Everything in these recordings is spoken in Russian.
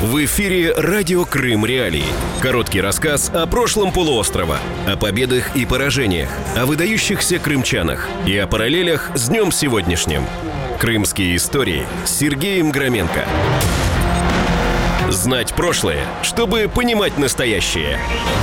В эфире «Радио Крым Реалии». Короткий рассказ о прошлом полуострова, о победах и поражениях, о выдающихся крымчанах и о параллелях с днем сегодняшним. Крымские истории с Сергеем Громенко. Знать прошлое, чтобы понимать настоящее.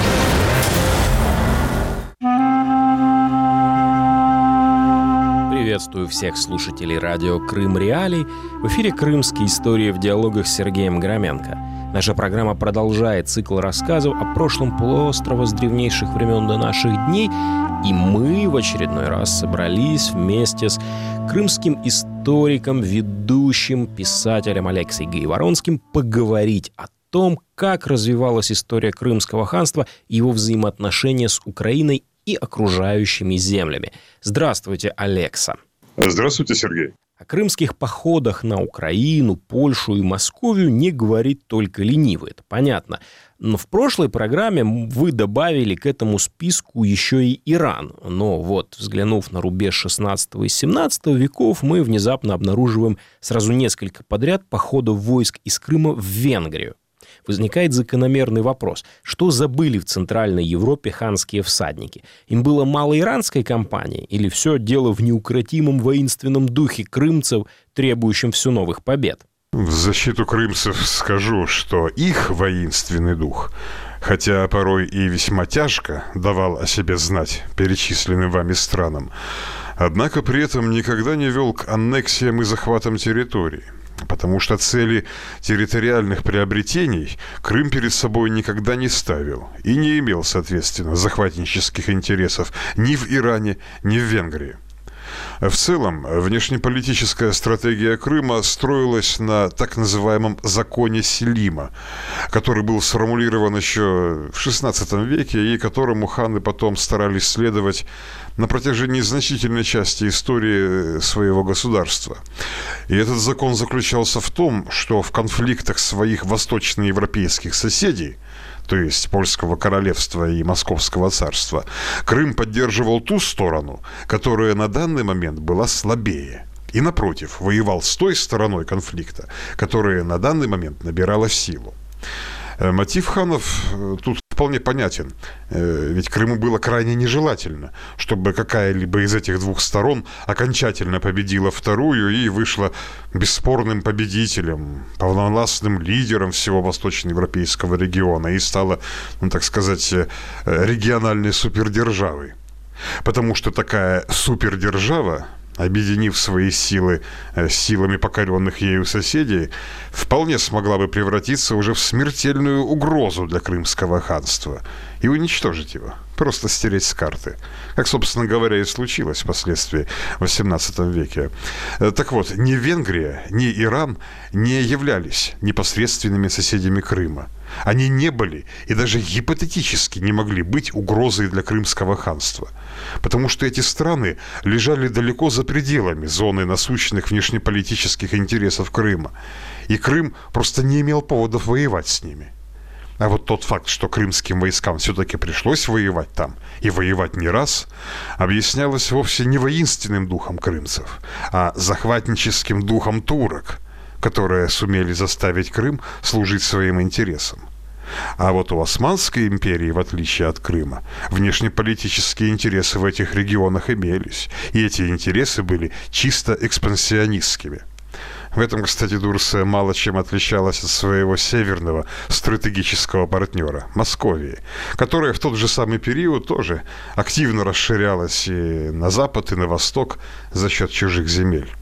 Приветствую всех слушателей радио «Крым Реалий». В эфире «Крымские истории» в диалогах с Сергеем Громенко. Наша программа продолжает цикл рассказов о прошлом полуострова с древнейших времен до наших дней. И мы в очередной раз собрались вместе с крымским историком, ведущим, писателем Алексеем Гайворонским поговорить о том, как развивалась история Крымского ханства и его взаимоотношения с Украиной и окружающими землями. Здравствуйте, Алекса. Здравствуйте, Сергей. О крымских походах на Украину, Польшу и Московию не говорит только ленивый, это понятно. Но в прошлой программе вы добавили к этому списку еще и Иран. Но вот, взглянув на рубеж 16 и 17 веков, мы внезапно обнаруживаем сразу несколько подряд походов войск из Крыма в Венгрию. Возникает закономерный вопрос. Что забыли в Центральной Европе ханские всадники? Им было мало иранской кампании? Или все дело в неукротимом воинственном духе крымцев, требующем все новых побед? В защиту крымцев скажу, что их воинственный дух, хотя порой и весьма тяжко давал о себе знать перечисленным вами странам, однако при этом никогда не вел к аннексиям и захватам территорий. Потому что цели территориальных приобретений Крым перед собой никогда не ставил и не имел, соответственно, захватнических интересов ни в Иране, ни в Венгрии. В целом, внешнеполитическая стратегия Крыма строилась на так называемом законе Селима, который был сформулирован еще в XVI веке и которому ханы потом старались следовать на протяжении значительной части истории своего государства. И этот закон заключался в том, что в конфликтах своих восточноевропейских соседей, то есть Польского королевства и Московского царства, Крым поддерживал ту сторону, которая на данный момент была слабее. И, напротив, воевал с той стороной конфликта, которая на данный момент набирала силу. Мотив ханов тут вполне понятен, ведь Крыму было крайне нежелательно, чтобы какая-либо из этих двух сторон окончательно победила вторую и вышла бесспорным победителем, полновластным лидером всего восточноевропейского региона и стала, так сказать, региональной супердержавой. Потому что такая супердержава, объединив свои силы с силами покоренных ею соседей, вполне смогла бы превратиться уже в смертельную угрозу для Крымского ханства и уничтожить его, просто стереть с карты. Как, собственно говоря, и случилось впоследствии в XVIII веке. Так вот, ни Венгрия, ни Иран не являлись непосредственными соседями Крыма. Они не были и даже гипотетически не могли быть угрозой для Крымского ханства, потому что эти страны лежали далеко за пределами зоны насущных внешнеполитических интересов Крыма, и Крым просто не имел поводов воевать с ними. А вот тот факт, что крымским войскам все-таки пришлось воевать там, и воевать не раз, объяснялось вовсе не воинственным духом крымцев, а захватническим духом турок, которые сумели заставить Крым служить своим интересам. А вот у Османской империи, в отличие от Крыма, внешнеполитические интересы в этих регионах имелись, и эти интересы были чисто экспансионистскими. В этом, кстати, Турция мало чем отличалась от своего северного стратегического партнера – Московии, которая в тот же самый период тоже активно расширялась и на запад, и на восток за счет чужих земель.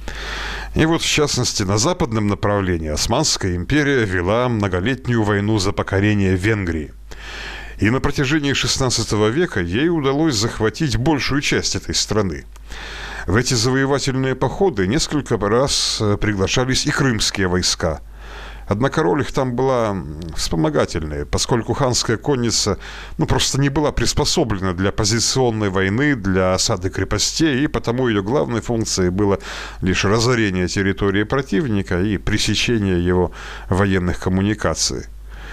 И вот, в частности, на западном направлении Османская империя вела многолетнюю войну за покорение Венгрии. И на протяжении XVI века ей удалось захватить большую часть этой страны. В эти завоевательные походы несколько раз приглашались и крымские войска. Однако роль их там была вспомогательная, поскольку ханская конница просто не была приспособлена для позиционной войны, для осады крепостей, и потому ее главной функцией было лишь разорение территории противника и пресечение его военных коммуникаций.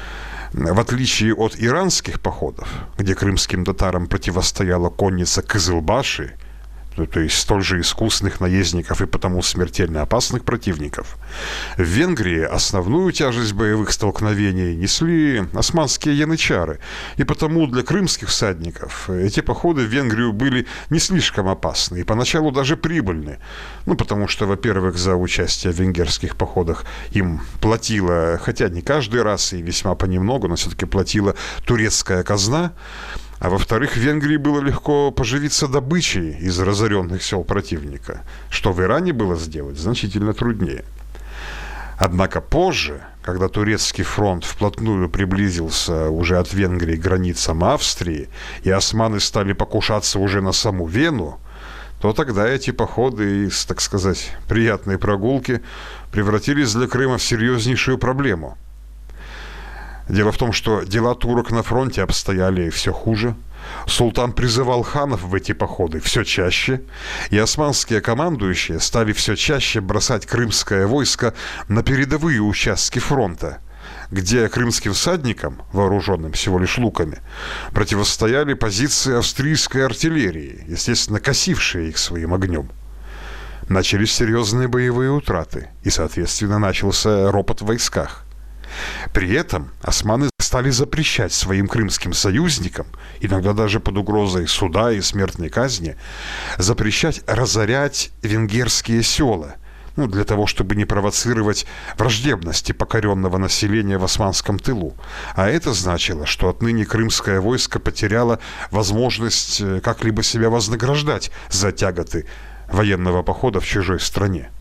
В отличие от иранских походов, где крымским татарам противостояла конница Кызылбаши, то есть столь же искусных наездников и потому смертельно опасных противников. В Венгрии основную тяжесть боевых столкновений несли османские янычары, и потому для крымских всадников эти походы в Венгрию были не слишком опасны и поначалу даже прибыльны. Потому что, во-первых, за участие в венгерских походах им платила, хотя не каждый раз и весьма понемногу, но все-таки платила турецкая казна. А во-вторых, в Венгрии было легко поживиться добычей из разоренных сел противника, что в Иране было сделать значительно труднее. Однако позже, когда турецкий фронт вплотную приблизился уже от Венгрии к границам Австрии, и османы стали покушаться уже на саму Вену, то тогда эти походы из, так сказать, приятной прогулки превратились для Крыма в серьезнейшую проблему. Дело в том, что дела турок на фронте обстояли все хуже. Султан призывал ханов в эти походы все чаще, и османские командующие стали все чаще бросать крымское войско на передовые участки фронта, где крымским всадникам, вооруженным всего лишь луками, противостояли позиции австрийской артиллерии, естественно, косившие их своим огнем. Начались серьезные боевые утраты, и, соответственно, начался ропот в войсках. При этом османы стали запрещать своим крымским союзникам, иногда даже под угрозой суда и смертной казни, запрещать разорять венгерские села, для того, чтобы не провоцировать враждебности покоренного населения в османском тылу. А это значило, что отныне крымское войско потеряло возможность как-либо себя вознаграждать за тяготы военного похода в чужой стране.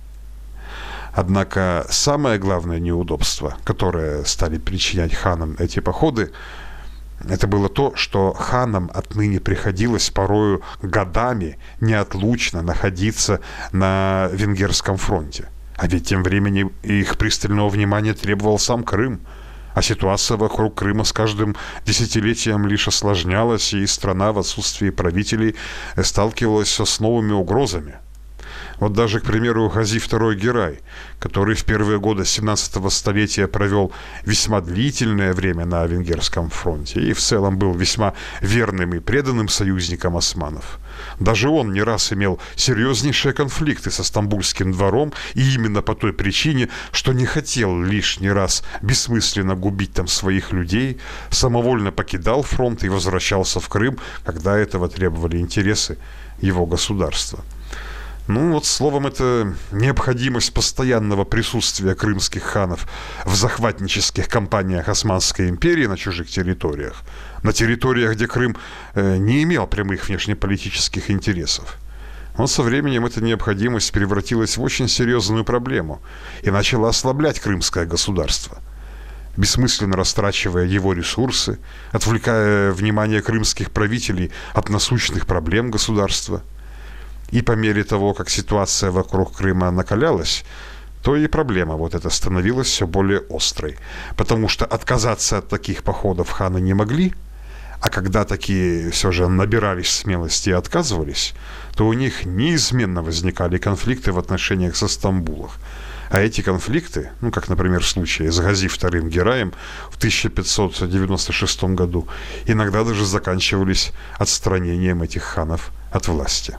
Однако самое главное неудобство, которое стали причинять ханам эти походы, это было то, что ханам отныне приходилось порою годами неотлучно находиться на Венгерском фронте. А ведь тем временем их пристального внимания требовал сам Крым. А ситуация вокруг Крыма с каждым десятилетием лишь осложнялась, и страна в отсутствии правителей сталкивалась с новыми угрозами. Вот даже, к примеру, Гази II Герай, который в первые годы 17-го столетия провел весьма длительное время на Венгерском фронте и в целом был весьма верным и преданным союзником османов. Даже он не раз имел серьезнейшие конфликты со Стамбульским двором, и именно по той причине, что не хотел лишний раз бессмысленно губить там своих людей, самовольно покидал фронт и возвращался в Крым, когда этого требовали интересы его государства. Словом, это необходимость постоянного присутствия крымских ханов в захватнических кампаниях Османской империи на чужих территориях, на территориях, где Крым не имел прямых внешнеполитических интересов. Со временем эта необходимость превратилась в очень серьезную проблему и начала ослаблять крымское государство, бессмысленно растрачивая его ресурсы, отвлекая внимание крымских правителей от насущных проблем государства. И по мере того, как ситуация вокруг Крыма накалялась, то и проблема эта становилась все более острой. Потому что отказаться от таких походов ханы не могли, а когда такие все же набирались смелости и отказывались, то у них неизменно возникали конфликты в отношениях со Стамбулом. А эти конфликты, как, например, в случае с Гази II Гераем в 1596 году, иногда даже заканчивались отстранением этих ханов от власти.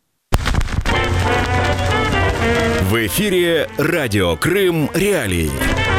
В эфире радио Крым Реалии.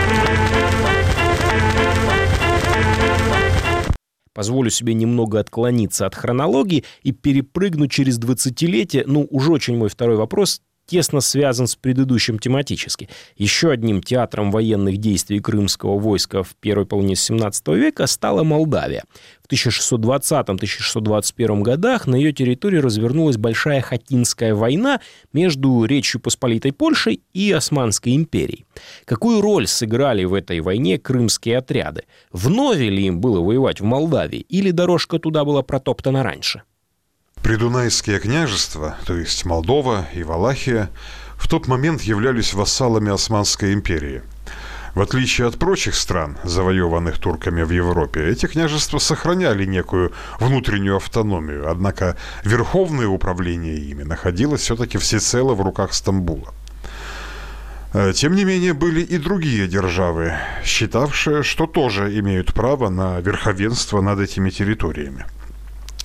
Позволю себе немного отклониться от хронологии и перепрыгнуть через 20-летие. Уже очень мой второй вопрос тесно связан с предыдущим тематически. Еще одним театром военных действий крымского войска в первой половине XVII века стала Молдавия. В 1620-1621 годах на ее территории развернулась Большая Хатинская война между Речью Посполитой Польшей и Османской империей. Какую роль сыграли в этой войне крымские отряды? Вновь ли им было воевать в Молдавии, или дорожка туда была протоптана раньше? Придунайские княжества, то есть Молдова и Валахия, в тот момент являлись вассалами Османской империи. В отличие от прочих стран, завоеванных турками в Европе, эти княжества сохраняли некую внутреннюю автономию, однако верховное управление ими находилось все-таки всецело в руках Стамбула. Тем не менее, были и другие державы, считавшие, что тоже имеют право на верховенство над этими территориями.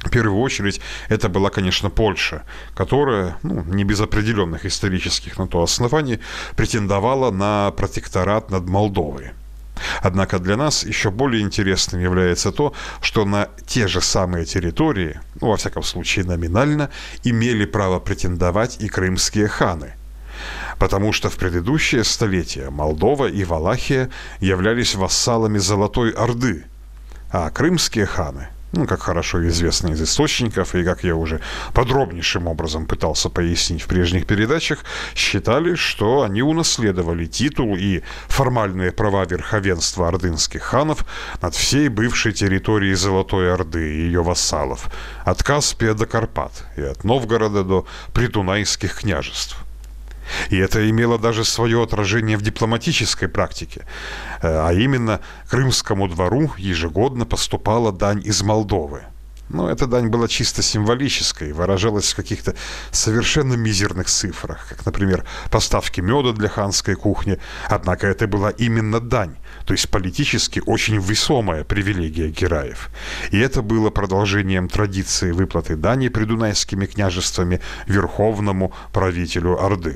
В первую очередь, это была, конечно, Польша, которая, не без определенных исторических на то оснований, претендовала на протекторат над Молдовой. Однако для нас еще более интересным является то, что на те же самые территории, во всяком случае номинально, имели право претендовать и крымские ханы. Потому что в предыдущие столетия Молдова и Валахия являлись вассалами Золотой Орды, а крымские ханы, как хорошо известно из источников, и как я уже подробнейшим образом пытался пояснить в прежних передачах, считали, что они унаследовали титул и формальные права верховенства ордынских ханов над всей бывшей территорией Золотой Орды и ее вассалов, от Каспия до Карпат и от Новгорода до придунайских княжеств. И это имело даже свое отражение в дипломатической практике. А именно, крымскому двору ежегодно поступала дань из Молдовы. Но эта дань была чисто символической, выражалась в каких-то совершенно мизерных цифрах, как, например, поставки меда для ханской кухни. Однако это была именно дань, то есть политически очень весомая привилегия гераев. И это было продолжением традиции выплаты дани придунайскими княжествами верховному правителю Орды.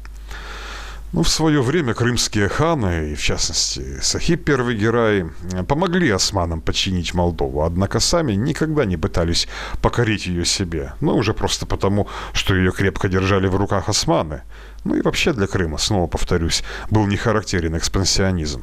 В свое время крымские ханы, и в частности Сахип I Герай, помогли османам подчинить Молдову, однако сами никогда не пытались покорить ее себе, уже просто потому, что ее крепко держали в руках османы. И вообще для Крыма, снова повторюсь, был не характерен экспансионизм.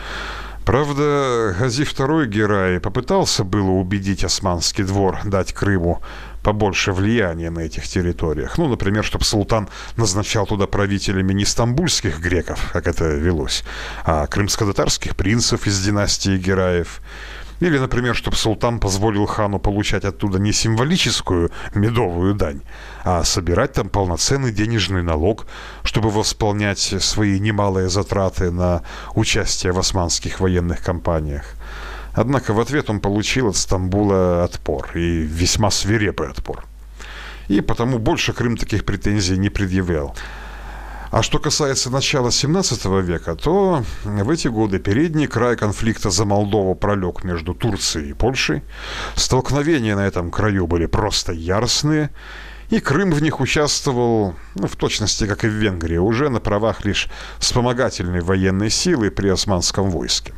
Правда, Гази II Герай попытался было убедить османский двор дать Крыму побольше влияния на этих территориях. Например, чтобы султан назначал туда правителями не стамбульских греков, как это велось, а крымско-татарских принцев из династии Гераев. Или, например, чтобы султан позволил хану получать оттуда не символическую медовую дань, а собирать там полноценный денежный налог, чтобы восполнять свои немалые затраты на участие в османских военных кампаниях. Однако в ответ он получил от Стамбула отпор, и весьма свирепый отпор. И потому больше Крым таких претензий не предъявлял. А что касается начала 17 века, то в эти годы передний край конфликта за Молдову пролег между Турцией и Польшей. Столкновения на этом краю были просто яростные, и Крым в них участвовал, в точности, как и в Венгрии, уже на правах лишь вспомогательной военной силы при османском войске.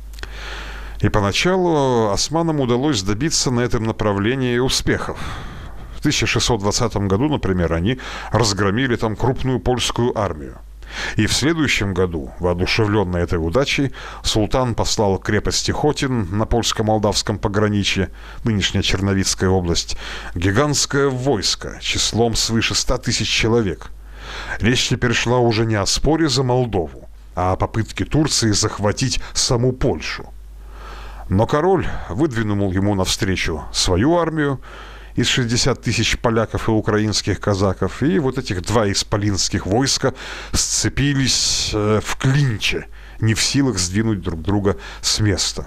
И поначалу османам удалось добиться на этом направлении успехов. В 1620 году, например, они разгромили там крупную польскую армию. И в следующем году, воодушевленный этой удачей, султан послал к крепости Хотин на польско-молдавском пограничье, нынешняя Черновицкая область, гигантское войско числом свыше 100 тысяч человек. Речь теперь шла уже не о споре за Молдову, а о попытке Турции захватить саму Польшу. Но король выдвинул ему навстречу свою армию из 60 тысяч поляков и украинских казаков, и вот этих два исполинских войска сцепились в клинче, не в силах сдвинуть друг друга с места.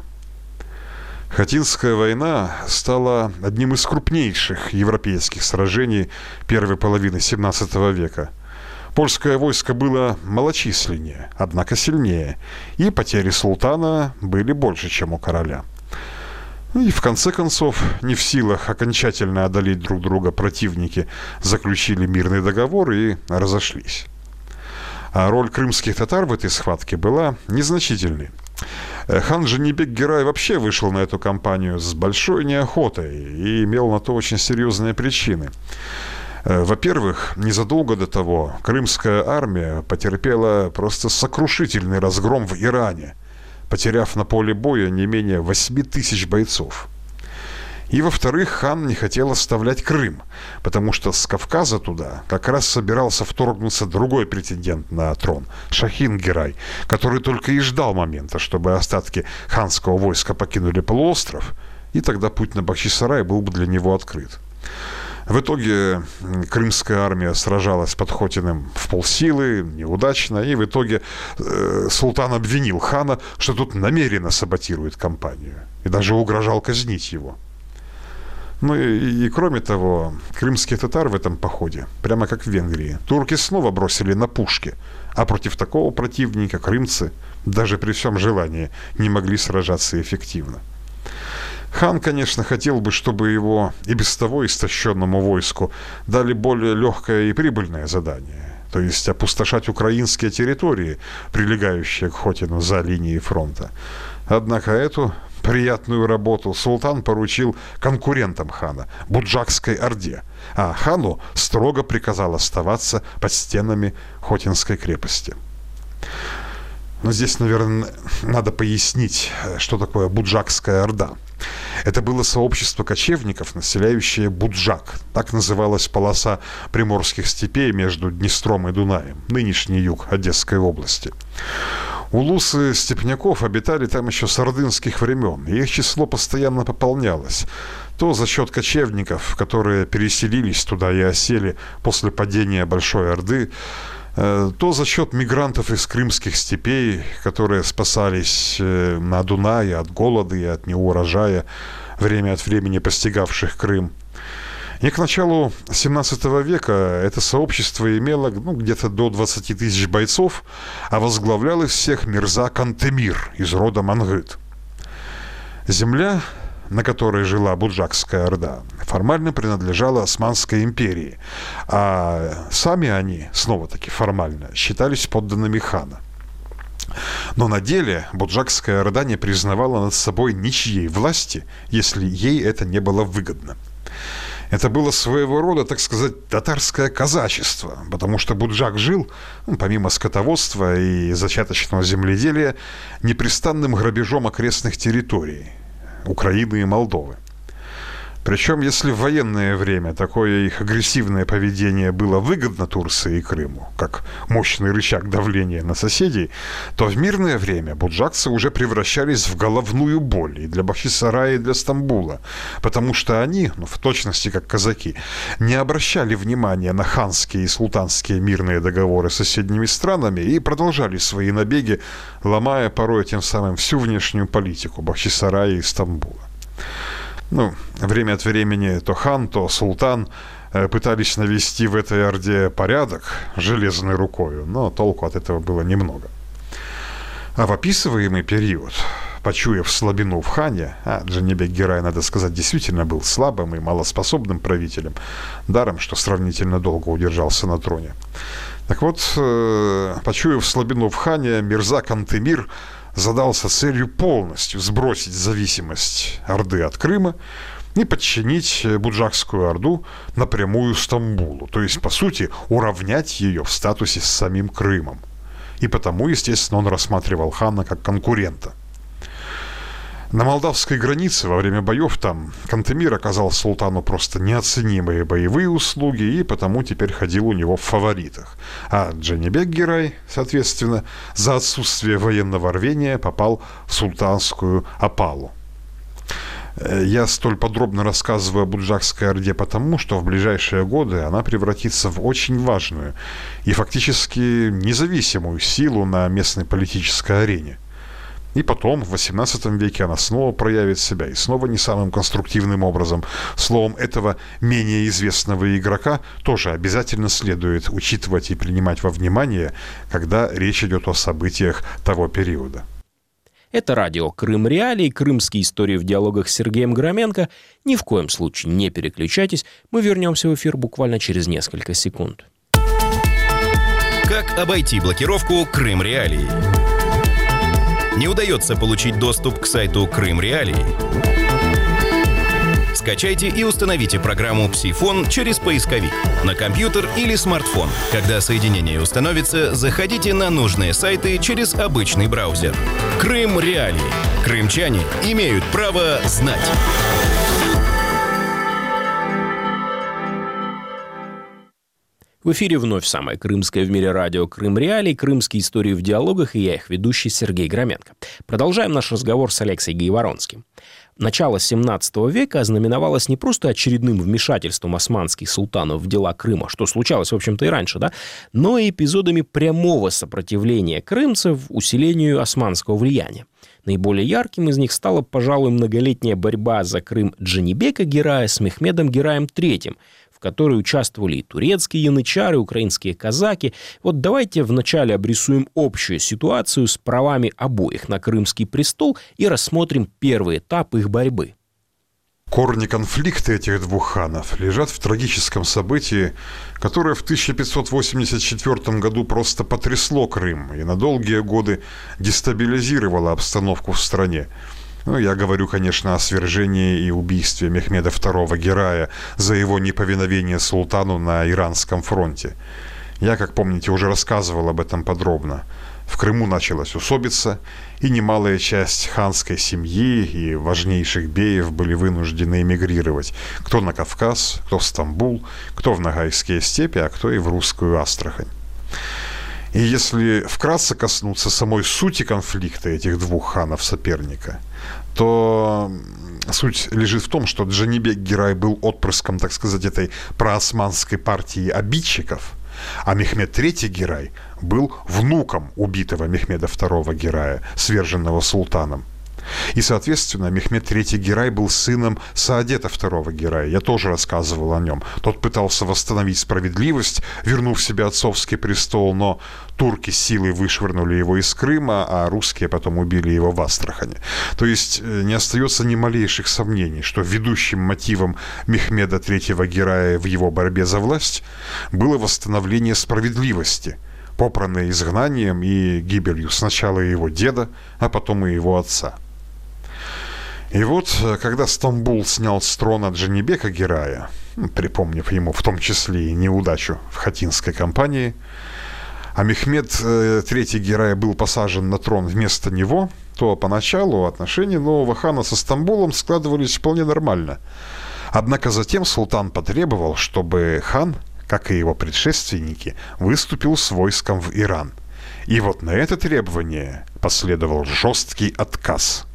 Хотинская война стала одним из крупнейших европейских сражений первой половины XVII века. Польское войско было малочисленнее, однако сильнее, и потери султана были больше, чем у короля. И в конце концов, не в силах окончательно одолеть друг друга, противники заключили мирный договор и разошлись. А роль крымских татар в этой схватке была незначительной. Хан Джанибек Герай вообще вышел на эту кампанию с большой неохотой и имел на то очень серьезные причины. Во-первых, незадолго до того крымская армия потерпела просто сокрушительный разгром в Иране, потеряв на поле боя не менее 8 тысяч бойцов. И, во-вторых, хан не хотел оставлять Крым, потому что с Кавказа туда как раз собирался вторгнуться другой претендент на трон – Шахин Герай, который только и ждал момента, чтобы остатки ханского войска покинули полуостров, и тогда путь на Бахчисарай был бы для него открыт. В итоге крымская армия сражалась под Хотиным в полсилы, неудачно, и в итоге султан обвинил хана, что тот намеренно саботирует кампанию, и даже угрожал казнить его. И кроме того, крымских татар в этом походе, прямо как в Венгрии, турки снова бросили на пушки, а против такого противника крымцы, даже при всем желании, не могли сражаться эффективно. Хан, конечно, хотел бы, чтобы его и без того истощенному войску дали более легкое и прибыльное задание, то есть опустошать украинские территории, прилегающие к Хотину за линией фронта. Однако эту приятную работу султан поручил конкурентам хана, Буджакской Орде, а хану строго приказал оставаться под стенами Хотинской крепости. Но здесь, наверное, надо пояснить, что такое Буджакская Орда. Это было сообщество кочевников, населяющее Буджак. Так называлась полоса приморских степей между Днестром и Дунаем, нынешний юг Одесской области. Улусы степняков обитали там еще с ордынских времен, и их число постоянно пополнялось. То за счет кочевников, которые переселились туда и осели после падения Большой Орды, то за счет мигрантов из крымских степей, которые спасались на Дунае от голода и от неурожая, время от времени постигавших Крым. И к началу 17 века это сообщество имело где-то до 20 тысяч бойцов, а возглавлял их всех Мирза Кантемир из рода Мангыт. Земля, на которой жила Буджакская Орда, формально принадлежала Османской империи, а сами они, снова-таки формально, считались подданными хана. Но на деле Буджакская Орда не признавала над собой ничьей власти, если ей это не было выгодно. Это было своего рода, так сказать, татарское казачество, потому что Буджак жил, помимо скотоводства и зачаточного земледелия, непрестанным грабежом окрестных территорий Украины и Молдовы. Причем, если в военное время такое их агрессивное поведение было выгодно Турции и Крыму, как мощный рычаг давления на соседей, то в мирное время буджакцы уже превращались в головную боль и для Бахчисарая, и для Стамбула, потому что они, в точности как казаки, не обращали внимания на ханские и султанские мирные договоры с соседними странами и продолжали свои набеги, ломая порой тем самым всю внешнюю политику Бахчисарая и Стамбула. Время от времени то хан, то султан пытались навести в этой орде порядок железной рукою, но толку от этого было немного. А в описываемый период, почуяв слабину в хане, Джанибек Герай, надо сказать, действительно был слабым и малоспособным правителем, даром, что сравнительно долго удержался на троне. Так вот, почуяв слабину в хане, Мирза Кантемир задался целью полностью сбросить зависимость Орды от Крыма и подчинить Буджакскую Орду напрямую Стамбулу, то есть, по сути, уравнять ее в статусе с самим Крымом. И потому, естественно, он рассматривал хана как конкурента. На молдавской границе во время боев там Кантемир оказал султану просто неоценимые боевые услуги и потому теперь ходил у него в фаворитах. А Джанибек Герай, соответственно, за отсутствие военного рвения попал в султанскую опалу. Я столь подробно рассказываю о Буджакской Орде потому, что в ближайшие годы она превратится в очень важную и фактически независимую силу на местной политической арене. И потом, в XVIII веке, она снова проявит себя, и снова не самым конструктивным образом. Словом, этого менее известного игрока тоже обязательно следует учитывать и принимать во внимание, когда речь идет о событиях того периода. Это радио «Крым Реалии», крымские истории в диалогах с Сергеем Громенко. Ни в коем случае не переключайтесь, мы вернемся в эфир буквально через несколько секунд. Как обойти блокировку «Крым Реалии»? Не удается получить доступ к сайту «Крым Реалии»? Скачайте и установите программу «Псифон» через поисковик на компьютер или смартфон. Когда соединение установится, заходите на нужные сайты через обычный браузер. «Крым Реалии». Крымчане имеют право знать. В эфире вновь самое крымское в мире радио «Крым Реалии», крымские истории в диалогах, и я их ведущий Сергей Громенко. Продолжаем наш разговор с Алексеем Гайворонским. Начало 17 века ознаменовалось не просто очередным вмешательством османских султанов в дела Крыма, что случалось, в общем-то, и раньше, но и эпизодами прямого сопротивления крымцев усилению османского влияния. Наиболее ярким из них стала, пожалуй, многолетняя борьба за Крым Джанибека Герая с Мехмедом Гераем III, в которой участвовали и турецкие янычары, и украинские казаки. Вот давайте вначале обрисуем общую ситуацию с правами обоих на крымский престол и рассмотрим первый этап их борьбы. Корни конфликта этих двух ханов лежат в трагическом событии, которое в 1584 году просто потрясло Крым и на долгие годы дестабилизировало обстановку в стране. Я говорю, конечно, о свержении и убийстве Мехмеда II Герая за его неповиновение султану на Иранском фронте. Я, как помните, уже рассказывал об этом подробно. В Крыму началась усобица, и немалая часть ханской семьи и важнейших беев были вынуждены эмигрировать. Кто на Кавказ, кто в Стамбул, кто в Ногайские степи, а кто и в русскую Астрахань. И если вкратце коснуться самой сути конфликта этих двух ханов-соперника, то суть лежит в том, что Джанибек Герай был отпрыском, так сказать, этой проосманской партии обидчиков, а Мехмед III Герай был внуком убитого Мехмеда II Герая, сверженного султаном. И, соответственно, Мехмед III Герай был сыном Саадета II Герая. Я тоже рассказывал о нем. Тот пытался восстановить справедливость, вернув себе отцовский престол, но турки силой вышвырнули его из Крыма, а русские потом убили его в Астрахани. То есть не остается ни малейших сомнений, что ведущим мотивом Мехмеда III Герая в его борьбе за власть было восстановление справедливости, попранное изгнанием и гибелью сначала его деда, а потом и его отца. И вот, когда Стамбул снял с трона Джанибека Герая, припомнив ему в том числе и неудачу в Хатинской кампании, а Мехмед III Герай был посажен на трон вместо него, то поначалу отношения нового хана со Стамбулом складывались вполне нормально. Однако затем султан потребовал, чтобы хан, как и его предшественники, выступил с войском в Иран. И вот на это требование последовал жесткий отказ.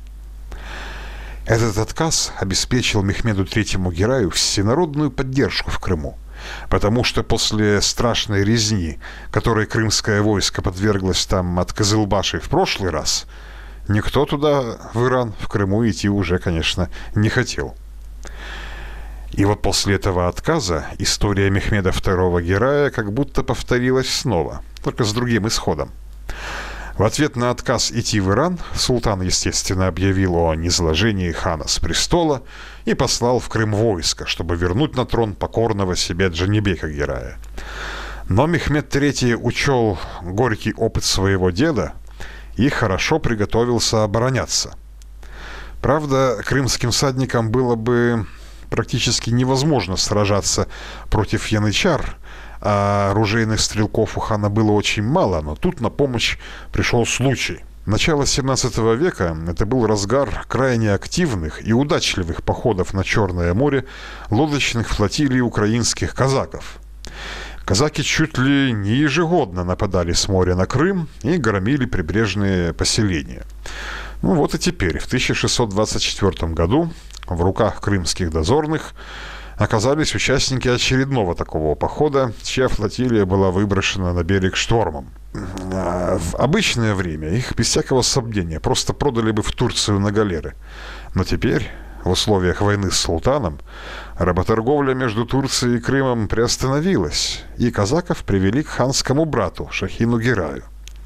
Этот отказ обеспечил Мехмеду III Гераю всенародную поддержку в Крыму, потому что после страшной резни, которой крымское войско подверглось там от Кызылбаши в прошлый раз, никто туда, в Иран, в Крыму идти уже, конечно, не хотел. И вот после этого отказа история Мехмеда II Герая как будто повторилась снова, только с другим исходом. В ответ на отказ идти в Иран султан, естественно, объявил о низложении хана с престола и послал в Крым войско, чтобы вернуть на трон покорного себе Джанибека Герая. Но Мехмед III учел горький опыт своего деда и хорошо приготовился обороняться. Правда, крымским всадникам было бы практически невозможно сражаться против янычар, а оружейных стрелков у хана было очень мало, но тут на помощь пришел случай. Начало 17 века – это был разгар крайне активных и удачливых походов на Черное море лодочных флотилий украинских казаков. Казаки чуть ли не ежегодно нападали с моря на Крым и громили прибрежные поселения. Вот и теперь, в 1624 году, в руках крымских дозорных оказались участники очередного такого похода, чья флотилия была выброшена на берег штормом. В обычное время их без всякого сомнения просто продали бы в Турцию на галеры. Но теперь, в условиях войны с султаном, работорговля между Турцией и Крымом приостановилась, и казаков привели к ханскому брату Шахину Гераю.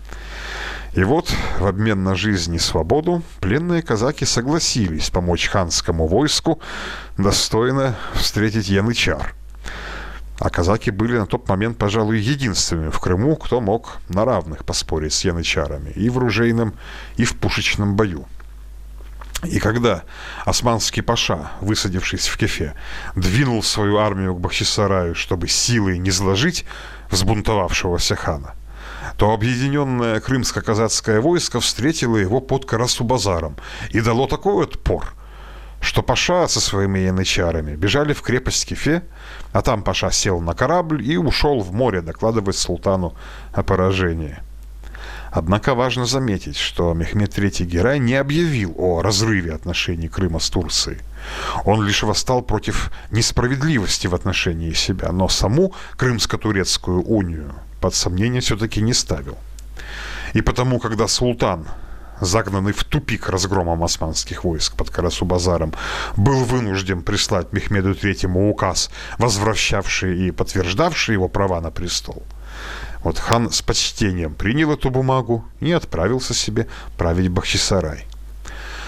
И вот, в обмен на жизнь и свободу, пленные казаки согласились помочь ханскому войску достойно встретить янычар. А казаки были на тот момент, пожалуй, единственными в Крыму, кто мог на равных поспорить с янычарами и в ружейном, и в пушечном бою. И когда османский паша, высадившись в Кефе, двинул свою армию к Бахчисараю, чтобы силой низложить взбунтовавшегося хана, то объединенное крымско-казацкое войско встретило его под Карасу-базаром и дало такой отпор, что паша со своими янычарами бежали в крепость Кефе, а там паша сел на корабль и ушел в море докладывать султану о поражении. Однако важно заметить, что Мехмед III Герай не объявил о разрыве отношений Крыма с Турцией. Он лишь восстал против несправедливости в отношении себя, но саму Крымско-турецкую унию под сомнение все-таки не ставил. И потому, когда султан, загнанный в тупик разгромом османских войск под Карасу-базаром, был вынужден прислать Мехмеду III указ, возвращавший и подтверждавший его права на престол, вот хан с почтением принял эту бумагу и отправился себе править Бахчисарай.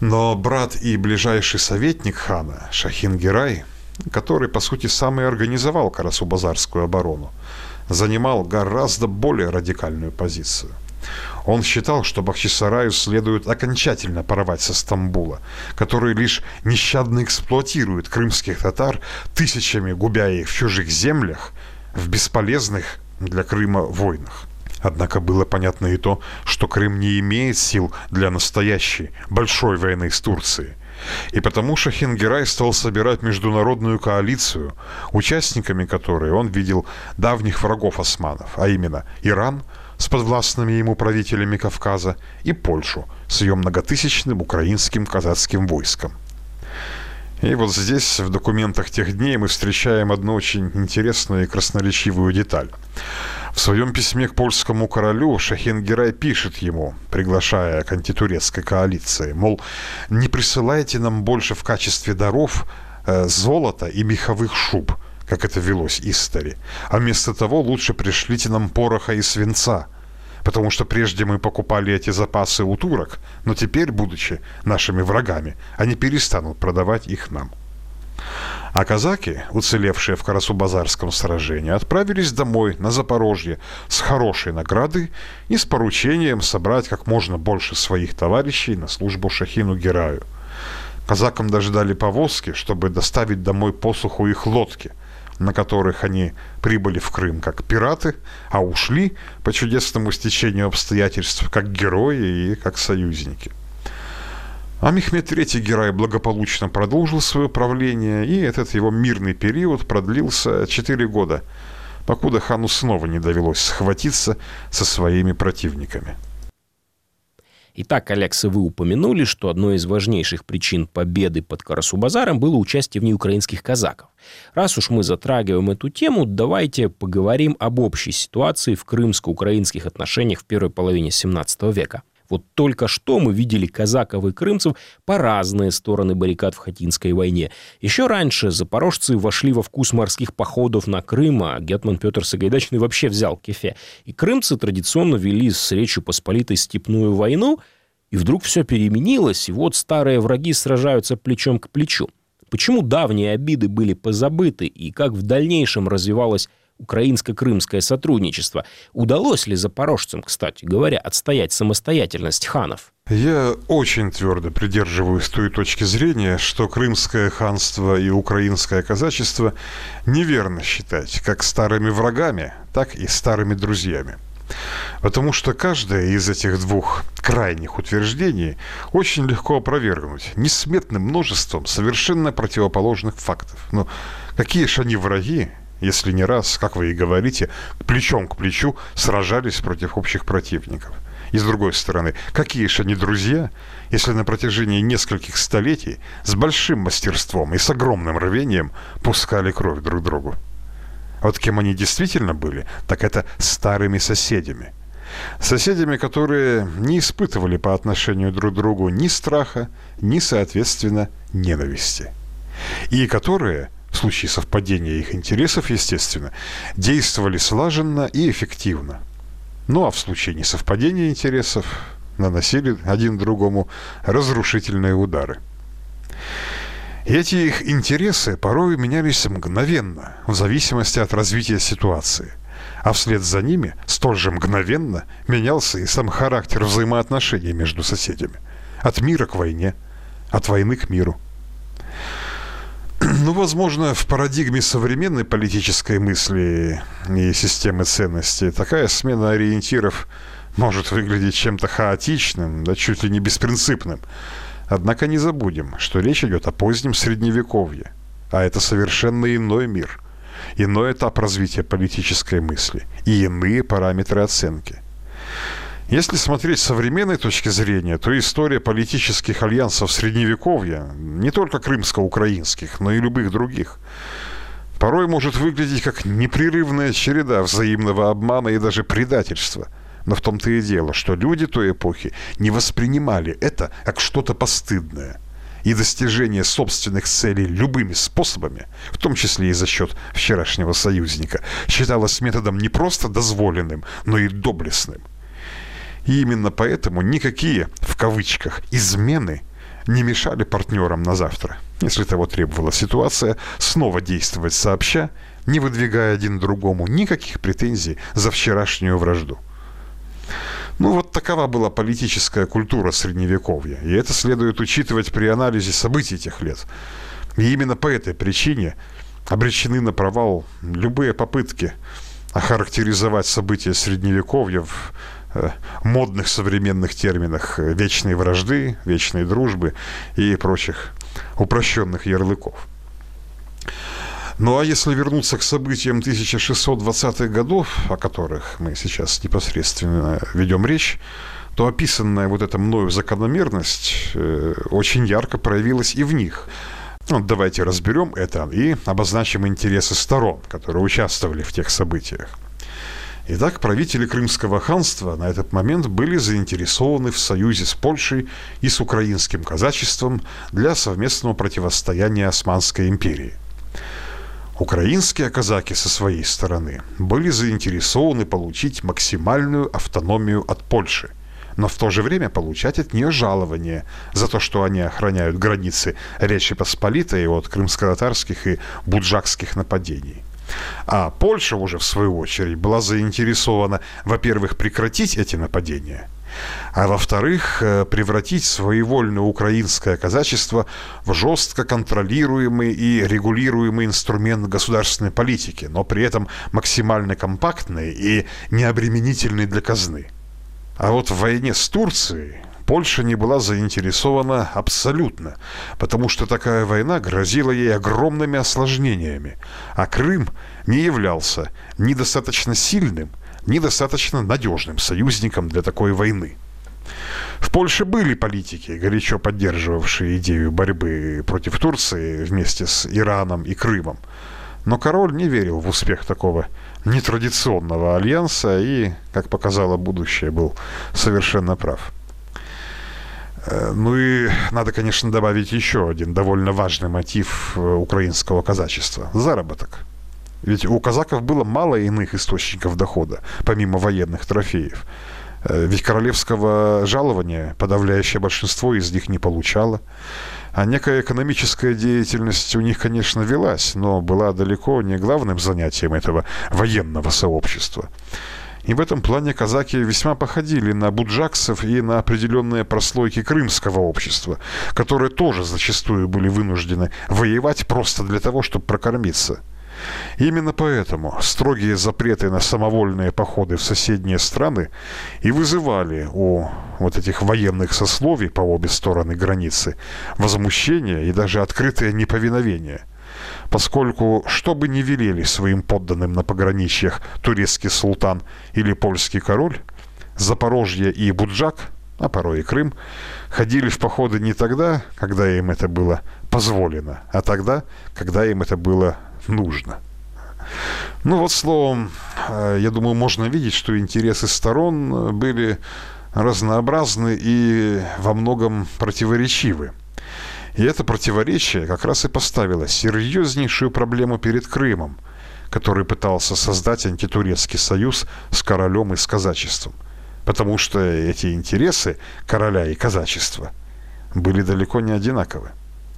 Но брат и ближайший советник хана Шахин-Гирай, который, по сути, сам и организовал Карасу-Базарскую оборону, занимал гораздо более радикальную позицию. Он считал, что Бахчисараю следует окончательно порвать со Стамбула, который лишь нещадно эксплуатирует крымских татар, тысячами губя их в чужих землях, в бесполезных для Крыма войнах. Однако было понятно и то, что Крым не имеет сил для настоящей большой войны с Турцией. И потому Шахин-Гирай стал собирать международную коалицию, участниками которой он видел давних врагов османов, а именно Иран с подвластными ему правителями Кавказа и Польшу с ее многотысячным украинским казацким войском. И вот здесь, в документах тех дней, мы встречаем одну очень интересную и красноречивую деталь. В своем письме к польскому королю Шахин-Гирай пишет ему, приглашая к антитурецкой коалиции, мол, не присылайте нам больше в качестве даров золота и меховых шуб, как это велось истори, а вместо того лучше пришлите нам пороха и свинца, потому что прежде мы покупали эти запасы у турок, но теперь, будучи нашими врагами, они перестанут продавать их нам. А казаки, уцелевшие в Карасу-Базарском сражении, отправились домой на Запорожье с хорошей наградой и с поручением собрать как можно больше своих товарищей на службу Шахину-Гираю. Казакам даже дали повозки, чтобы доставить домой посуху их лодки, на которых они прибыли в Крым как пираты, а ушли по чудесному стечению обстоятельств как герои и как союзники. А Мехмед III Гирай благополучно продолжил свое правление, и этот его мирный период продлился 4 года, покуда хану снова не довелось схватиться со своими противниками. Итак, Алекса, вы упомянули, что одной из важнейших причин победы под Карасу-Базаром было участие в ней украинских казаков. Раз уж мы затрагиваем эту тему, давайте поговорим об общей ситуации в крымско-украинских отношениях в первой половине XVII века. Вот только что мы видели казаков и крымцев по разные стороны баррикад в Хатинской войне. Еще раньше запорожцы вошли во вкус морских походов на Крым, а гетман Петр Сагайдачный вообще взял Кефе. И крымцы традиционно вели с Речью Посполитой степную войну, и вдруг все переменилось, и вот старые враги сражаются плечом к плечу. Почему давние обиды были позабыты, и как в дальнейшем развивалось украинско-крымское сотрудничество? Удалось ли запорожцам, кстати говоря, отстоять самостоятельность ханов? Я очень твердо придерживаюсь той точки зрения, что крымское ханство и украинское казачество неверно считать как старыми врагами, так и старыми друзьями. Потому что каждое из этих двух крайних утверждений очень легко опровергнуть несметным множеством совершенно противоположных фактов. Но какие же они враги, если не раз, как вы и говорите, плечом к плечу сражались против общих противников? И с другой стороны, какие же они друзья, если на протяжении нескольких столетий с большим мастерством и с огромным рвением пускали кровь друг другу? А вот кем они действительно были, так это старыми соседями. Соседями, которые не испытывали по отношению друг к другу ни страха, ни, соответственно, ненависти. И которые, в случае совпадения их интересов, естественно, действовали слаженно и эффективно. Ну а в случае несовпадения интересов наносили один другому разрушительные удары. И эти их интересы порой менялись мгновенно, в зависимости от развития ситуации. А вслед за ними столь же мгновенно менялся и сам характер взаимоотношений между соседями. От мира к войне, от войны к миру. Ну, возможно, в парадигме современной политической мысли и системы ценностей такая смена ориентиров может выглядеть чем-то хаотичным, да чуть ли не беспринципным. Однако не забудем, что речь идет о позднем Средневековье, а это совершенно иной мир, иной этап развития политической мысли и иные параметры оценки. Если смотреть с современной точки зрения, то история политических альянсов Средневековья, не только крымско-украинских, но и любых других, порой может выглядеть как непрерывная череда взаимного обмана и даже предательства. Но в том-то и дело, что люди той эпохи не воспринимали это как что-то постыдное. И достижение собственных целей любыми способами, в том числе и за счет вчерашнего союзника, считалось методом не просто дозволенным, но и доблестным. И именно поэтому никакие, в кавычках, измены не мешали партнерам на завтра, если того требовала ситуация, снова действовать сообща, не выдвигая один другому никаких претензий за вчерашнюю вражду. Ну, вот такова была политическая культура Средневековья, и это следует учитывать при анализе событий тех лет. И именно по этой причине обречены на провал любые попытки охарактеризовать события Средневековья в модных современных терминах вечной вражды, вечной дружбы и прочих упрощенных ярлыков. Ну а если вернуться к событиям 1620-х годов, о которых мы сейчас непосредственно ведем речь, то описанная вот эта мною закономерность очень ярко проявилась и в них. Вот давайте разберем это и обозначим интересы сторон, которые участвовали в тех событиях. Итак, правители Крымского ханства на этот момент были заинтересованы в союзе с Польшей и с украинским казачеством для совместного противостояния Османской империи. Украинские казаки со своей стороны были заинтересованы получить максимальную автономию от Польши, но в то же время получать от нее жалование за то, что они охраняют границы Речи Посполитой от крымско-татарских и буджакских нападений. А Польша уже, в свою очередь, была заинтересована, во-первых, прекратить эти нападения, а во-вторых, превратить своевольное украинское казачество в жестко контролируемый и регулируемый инструмент государственной политики, но при этом максимально компактный и необременительный для казны. А вот в войне с Турцией Польша не была заинтересована абсолютно, потому что такая война грозила ей огромными осложнениями, а Крым не являлся ни достаточно сильным, ни достаточно надежным союзником для такой войны. В Польше были политики, горячо поддерживавшие идею борьбы против Турции вместе с Ираном и Крымом, но король не верил в успех такого нетрадиционного альянса и, как показало будущее, был совершенно прав. Ну и надо, конечно, добавить еще один довольно важный мотив украинского казачества – заработок. Ведь у казаков было мало иных источников дохода, помимо военных трофеев. Ведь королевского жалования подавляющее большинство из них не получало. А некая экономическая деятельность у них, конечно, велась, но была далеко не главным занятием этого военного сообщества. И в этом плане казаки весьма походили на буджакцев и на определенные прослойки крымского общества, которые тоже зачастую были вынуждены воевать просто для того, чтобы прокормиться. Именно поэтому строгие запреты на самовольные походы в соседние страны и вызывали у вот этих военных сословий по обе стороны границы возмущение и даже открытое неповиновение. Поскольку, что бы ни велели своим подданным на пограничьях турецкий султан или польский король, Запорожье и Буджак, а порой и Крым, ходили в походы не тогда, когда им это было позволено, а тогда, когда им это было нужно. Ну вот, словом, я думаю, можно видеть, что интересы сторон были разнообразны и во многом противоречивы. И это противоречие как раз и поставило серьезнейшую проблему перед Крымом, который пытался создать антитурецкий союз с королем и с казачеством. Потому что эти интересы короля и казачества были далеко не одинаковы.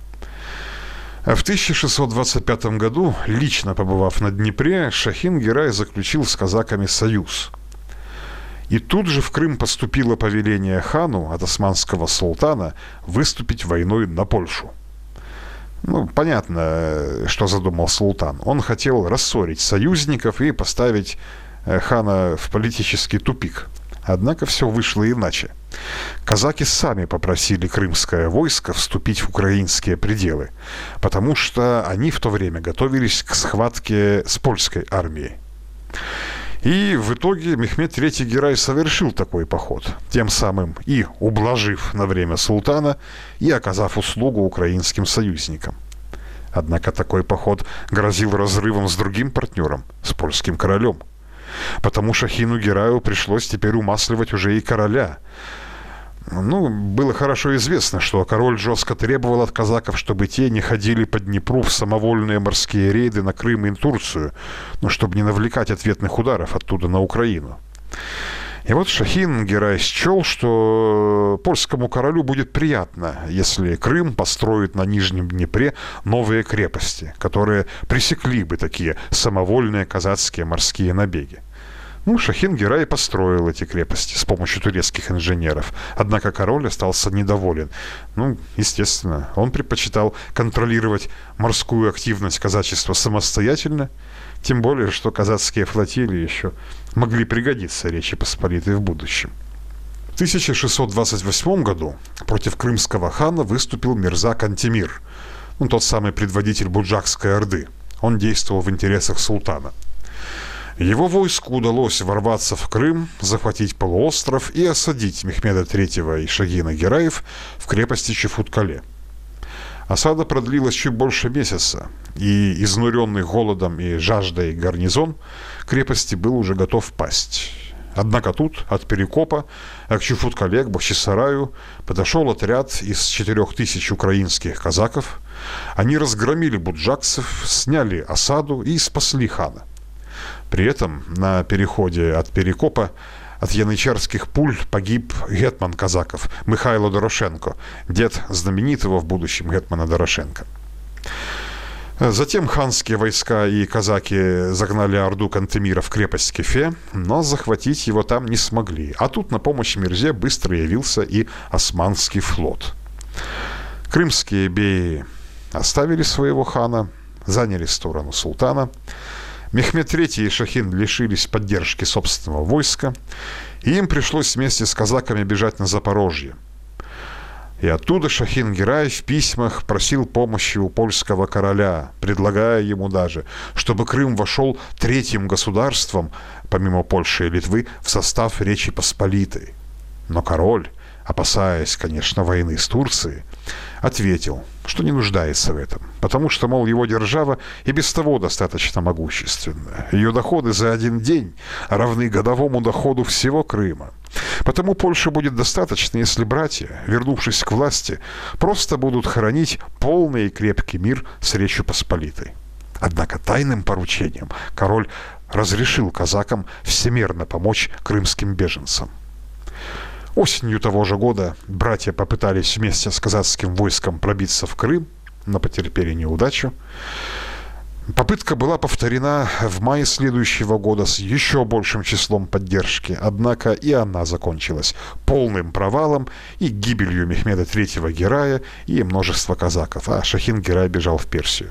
В 1625 году, лично побывав на Днепре, Шахин Герай заключил с казаками союз. И тут же в Крым поступило повеление хану от османского султана выступить войной на Польшу. Ну, понятно, что задумал султан. Он хотел рассорить союзников и поставить хана в политический тупик. Однако все вышло иначе. Казаки сами попросили крымское войско вступить в украинские пределы, потому что они в то время готовились к схватке с польской армией. И в итоге Мехмед III Герай совершил такой поход, тем самым и ублажив на время султана, и оказав услугу украинским союзникам. Однако такой поход грозил разрывом с другим партнером, с польским королем. Потому Шахину Гераю пришлось теперь умасливать уже и короля. Ну, было хорошо известно, что король жестко требовал от казаков, чтобы те не ходили по Днепру в самовольные морские рейды на Крым и Турцию, но чтобы не навлекать ответных ударов оттуда на Украину. И вот Шахин Герай счел, что польскому королю будет приятно, если Крым построит на Нижнем Днепре новые крепости, которые пресекли бы такие самовольные казацкие морские набеги. Шахин Герай построил эти крепости с помощью турецких инженеров. Однако король остался недоволен. Естественно, он предпочитал контролировать морскую активность казачества самостоятельно, тем более, что казацкие флотилии еще могли пригодиться Речи Посполитой в будущем. В 1628 году против крымского хана выступил Мирза Кантемир, тот самый предводитель Буджакской Орды. Он действовал в интересах султана. Его войску удалось ворваться в Крым, захватить полуостров и осадить Мехмеда III и Шагина Гераев в крепости Чефут-Кале. Осада продлилась чуть больше месяца, и изнуренный голодом и жаждой гарнизон крепости был уже готов пасть. Однако тут, от Перекопа, к Чефут-Кале, к Бахчисараю, подошел отряд из 4000 украинских казаков. Они разгромили буджакцев, сняли осаду и спасли хана. При этом на переходе от Перекопа от янычарских пуль погиб гетман казаков Михайло Дорошенко, дед знаменитого в будущем гетмана Дорошенко. Затем ханские войска и казаки загнали орду Кантемира в крепость Кефе, но захватить его там не смогли. А тут на помощь Мирзе быстро явился и османский флот. Крымские беи оставили своего хана, заняли сторону султана. Мехмед III и Шахин лишились поддержки собственного войска, и им пришлось вместе с казаками бежать на Запорожье. И оттуда Шахин Герай в письмах просил помощи у польского короля, предлагая ему даже, чтобы Крым вошел третьим государством, помимо Польши и Литвы, в состав Речи Посполитой. Но король, опасаясь, конечно, войны с Турцией, ответил, что не нуждается в этом, потому что, мол, его держава и без того достаточно могущественная. Ее доходы за один день равны годовому доходу всего Крыма. Потому Польше будет достаточно, если братья, вернувшись к власти, просто будут хранить полный и крепкий мир с Речью Посполитой. Однако тайным поручением король разрешил казакам всемерно помочь крымским беженцам. Осенью того же года братья попытались вместе с казацким войском пробиться в Крым, но потерпели неудачу. Попытка была повторена в мае следующего года с еще большим числом поддержки, однако и она закончилась полным провалом и гибелью Мехмеда III Герая и множества казаков, а Шахин Герай бежал в Персию.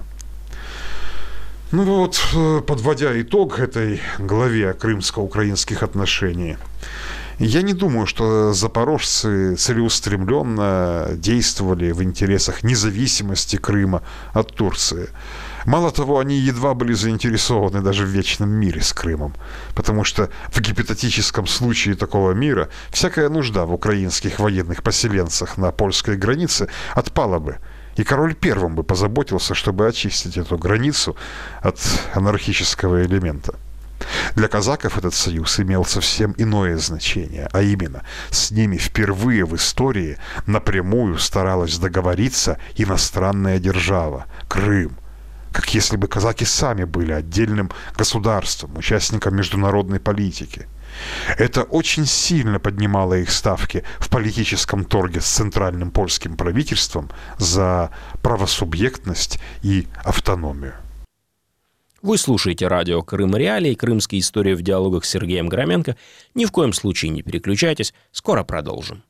Подводя итог этой главе крымско-украинских отношений, я не думаю, что запорожцы целеустремленно действовали в интересах независимости Крыма от Турции. Мало того, они едва были заинтересованы даже в вечном мире с Крымом, потому что в гипотетическом случае такого мира всякая нужда в украинских военных поселенцах на польской границе отпала бы, и король первым бы позаботился, чтобы очистить эту границу от анархического элемента. Для казаков этот союз имел совсем иное значение, а именно, с ними впервые в истории напрямую старалась договориться иностранная держава – Крым. Как если бы казаки сами были отдельным государством, участником международной политики. Это очень сильно поднимало их ставки в политическом торге с центральным польским правительством за правосубъектность и автономию. Вы слушаете радио «Крым Реалии», «Крымские истории» в диалогах с Сергеем Громенко. Ни в коем случае не переключайтесь, скоро продолжим.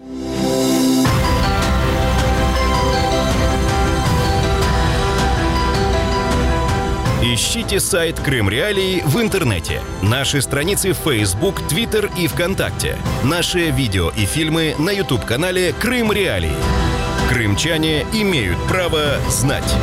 Ищите сайт «Крым Реалии» в интернете. Наши страницы в Facebook, Twitter и ВКонтакте. Наши видео и фильмы на YouTube-канале «Крым Реалии». Крымчане имеют право знать.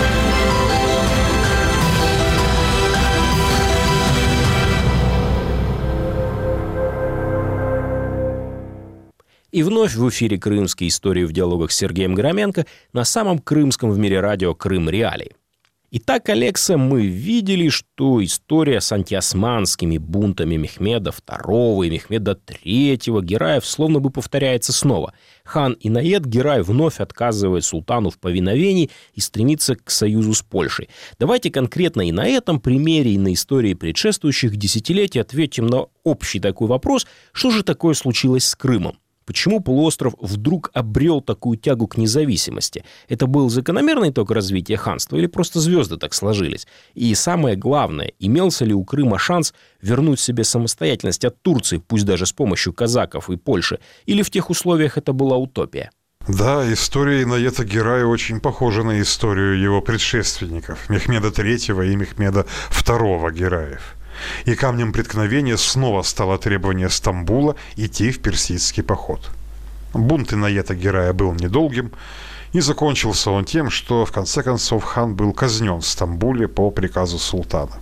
И вновь в эфире «Крымские истории» в диалогах с Сергеем Громенко на самом крымском в мире радио «Крым Реалии». Итак, Алекса, мы видели, что история с антиосманскими бунтами Мехмеда II и Мехмеда III Гираев словно бы повторяется снова. Хан Инаед Гирай вновь отказывает султану в повиновении и стремится к союзу с Польшей. Давайте конкретно и на этом примере, и на истории предшествующих десятилетий ответим на общий такой вопрос, что же такое случилось с Крымом? Почему полуостров вдруг обрел такую тягу к независимости? Это был закономерный итог развития ханства или просто звезды так сложились? И самое главное, имелся ли у Крыма шанс вернуть себе самостоятельность от Турции, пусть даже с помощью казаков и Польши, или в тех условиях это была утопия? Да, история Инаета Гирая очень похожа на историю его предшественников, Мехмеда III и Мехмеда II Гираев. И камнем преткновения снова стало требование Стамбула идти в персидский поход. Бунт Инаета Гирая был недолгим, и закончился он тем, что в конце концов хан был казнен в Стамбуле по приказу султана.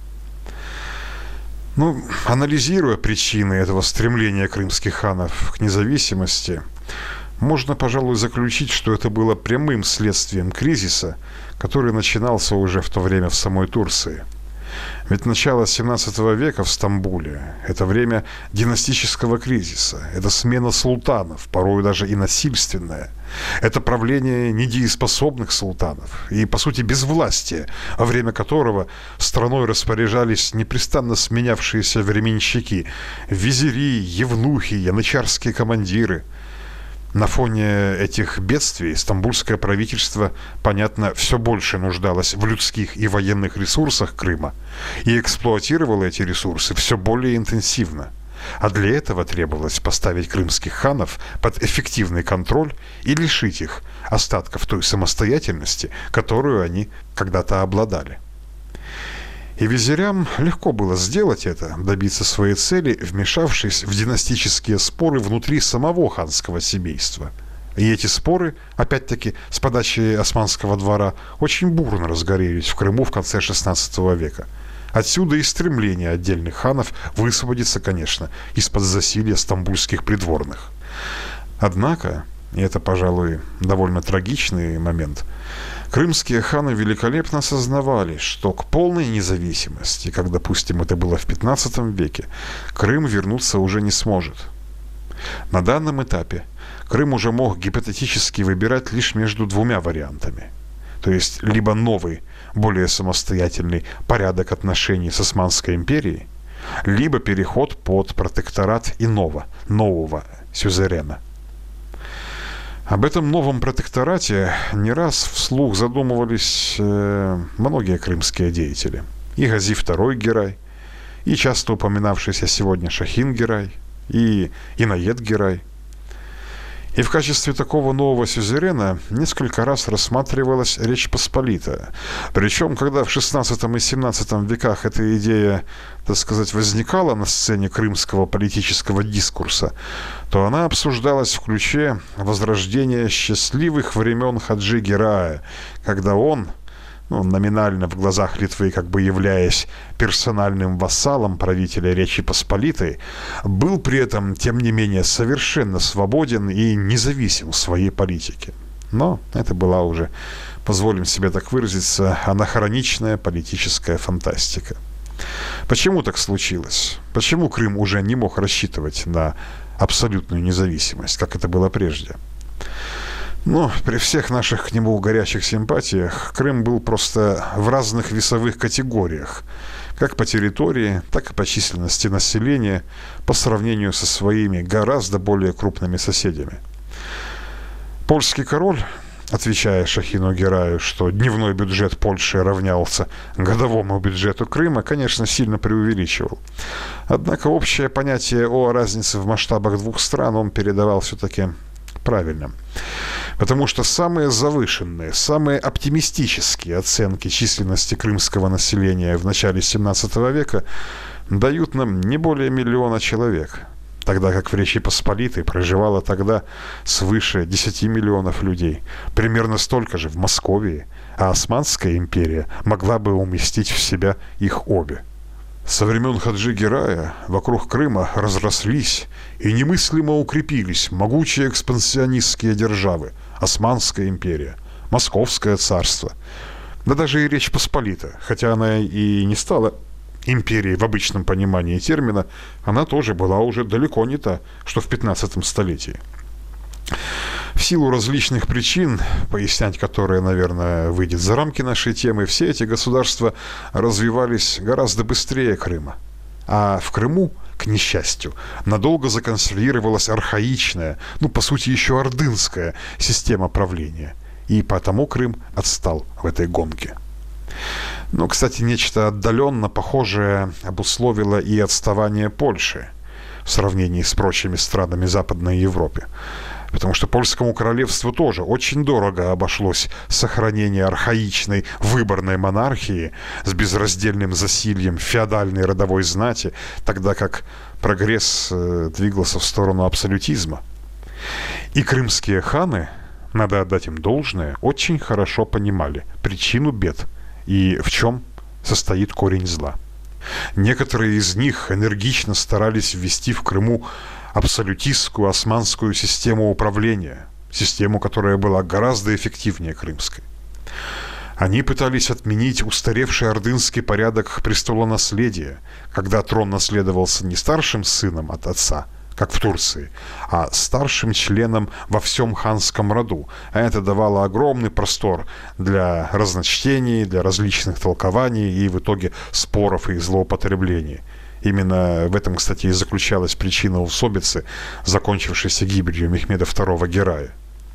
Анализируя причины этого стремления крымских ханов к независимости, можно, пожалуй, заключить, что это было прямым следствием кризиса, который начинался уже в то время в самой Турции. Ведь начало 17 века в Стамбуле – это время династического кризиса, это смена султанов, порой даже и насильственная. Это правление недееспособных султанов и, по сути, безвластие, во время которого страной распоряжались непрестанно сменявшиеся временщики, визири, евнухи, янычарские командиры. На фоне этих бедствий стамбульское правительство, понятно, все больше нуждалось в людских и военных ресурсах Крыма и эксплуатировало эти ресурсы все более интенсивно. А для этого требовалось поставить крымских ханов под эффективный контроль и лишить их остатков той самостоятельности, которую они когда-то обладали. И визирям легко было сделать это, добиться своей цели, вмешавшись в династические споры внутри самого ханского семейства. И эти споры, опять-таки, с подачи османского двора, очень бурно разгорелись в Крыму в конце XVI века. Отсюда и стремление отдельных ханов высвободиться, конечно, из-под засилья стамбульских придворных. Однако, и это, пожалуй, довольно трагичный момент, крымские ханы великолепно осознавали, что к полной независимости, как, допустим, это было в XV веке, Крым вернуться уже не сможет. На данном этапе Крым уже мог гипотетически выбирать лишь между двумя вариантами. То есть, либо новый, более самостоятельный порядок отношений с Османской империей, либо переход под протекторат иного, нового сюзерена. Об этом новом протекторате не раз вслух задумывались многие крымские деятели. И Гази II Гирай, и часто упоминавшийся сегодня Шахин Гирай, и Инаед Гирай. И в качестве такого нового сюзерена несколько раз рассматривалась Речь Посполитая. Причем, когда в XVI и XVII веках эта идея, так сказать, возникала на сцене крымского политического дискурса, то она обсуждалась в ключе возрождения счастливых времен Хаджи Гирая, когда он, номинально в глазах Литвы, как бы являясь персональным вассалом правителя Речи Посполитой, был при этом, тем не менее, совершенно свободен и независим в своей политике. Но это была уже, позволим себе так выразиться, анахроничная политическая фантастика. Почему так случилось? Почему Крым уже не мог рассчитывать на абсолютную независимость, как это было прежде? При всех наших к нему горячих симпатиях, Крым был просто в разных весовых категориях, как по территории, так и по численности населения, по сравнению со своими гораздо более крупными соседями. Польский король, отвечая Шахину Гираю, что дневной бюджет Польши равнялся годовому бюджету Крыма, конечно, сильно преувеличивал. Однако общее понятие о разнице в масштабах двух стран он передавал все-таки правильно. Потому что самые завышенные, самые оптимистические оценки численности крымского населения в начале 17 века дают нам не более 1 миллиона человек, тогда как в Речи Посполитой проживало тогда свыше 10 миллионов людей, примерно столько же в Московии, а Османская империя могла бы уместить в себя их обе. Со времен Хаджи Гирая вокруг Крыма разрослись и немыслимо укрепились могучие экспансионистские державы: Османская империя, Московское царство. Да даже и Речь Посполита, хотя она и не стала империей в обычном понимании термина, она тоже была уже далеко не та, что в 15 столетии. В силу различных причин, пояснять которые, наверное, выйдет за рамки нашей темы, все эти государства развивались гораздо быстрее Крыма. А в Крыму, к несчастью, надолго законсервировалась архаичная, по сути, еще ордынская система правления. И потому Крым отстал в этой гонке. Кстати, нечто отдаленно похожее обусловило и отставание Польши в сравнении с прочими странами Западной Европы. Потому что польскому королевству тоже очень дорого обошлось сохранение архаичной выборной монархии с безраздельным засильем феодальной родовой знати, тогда как прогресс двигался в сторону абсолютизма. И крымские ханы, надо отдать им должное, очень хорошо понимали причину бед и в чем состоит корень зла. Некоторые из них энергично старались ввести в Крыму абсолютистскую османскую систему управления, систему, которая была гораздо эффективнее крымской. Они пытались отменить устаревший ордынский порядок престолонаследия, когда трон наследовался не старшим сыном от отца, как в Турции, а старшим членом во всем ханском роду. А это давало огромный простор для разночтений, для различных толкований и в итоге споров и злоупотреблений. Именно в этом, кстати, и заключалась причина усобицы, закончившейся гибелью Мехмеда II Герая.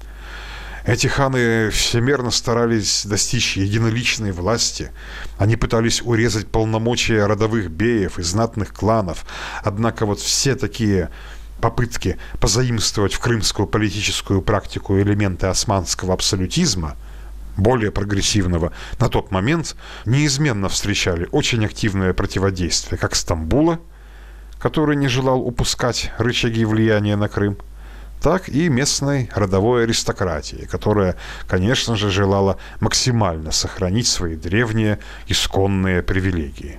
Эти ханы всемерно старались достичь единоличной власти. Они пытались урезать полномочия родовых беев и знатных кланов. Однако все такие попытки позаимствовать в крымскую политическую практику элементы османского абсолютизма, более прогрессивного, на тот момент неизменно встречали очень активное противодействие как Стамбула, который не желал упускать рычаги влияния на Крым, так и местной родовой аристократии, которая, конечно же, желала максимально сохранить свои древние исконные привилегии.